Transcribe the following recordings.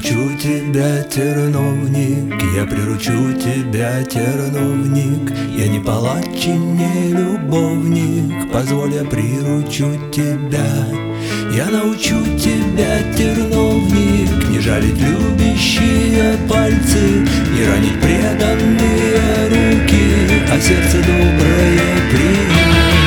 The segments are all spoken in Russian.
приручу тебя, терновник, я приручу тебя, терновник. Я не палач и не любовник, позволь, я приручу тебя. Я научу тебя, терновник, не жалить любящие пальцы, не ранить преданные руки, а сердце доброе принять.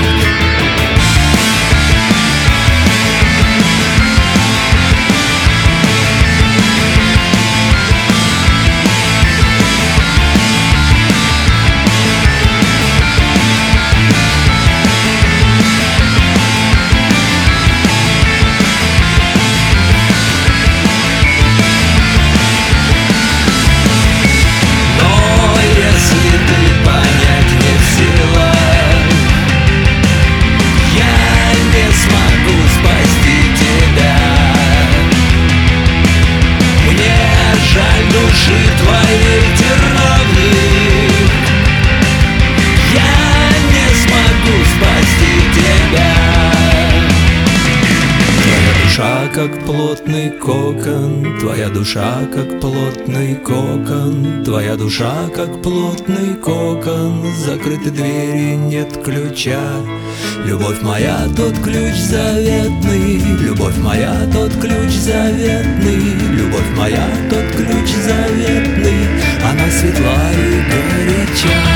Как плотный кокон, твоя душа как плотный кокон, твоя душа как плотный кокон, закрыты двери, нет ключа. Любовь моя, тот ключ заветный, любовь моя, тот ключ заветный, любовь моя, тот ключ заветный, она светла и горяча.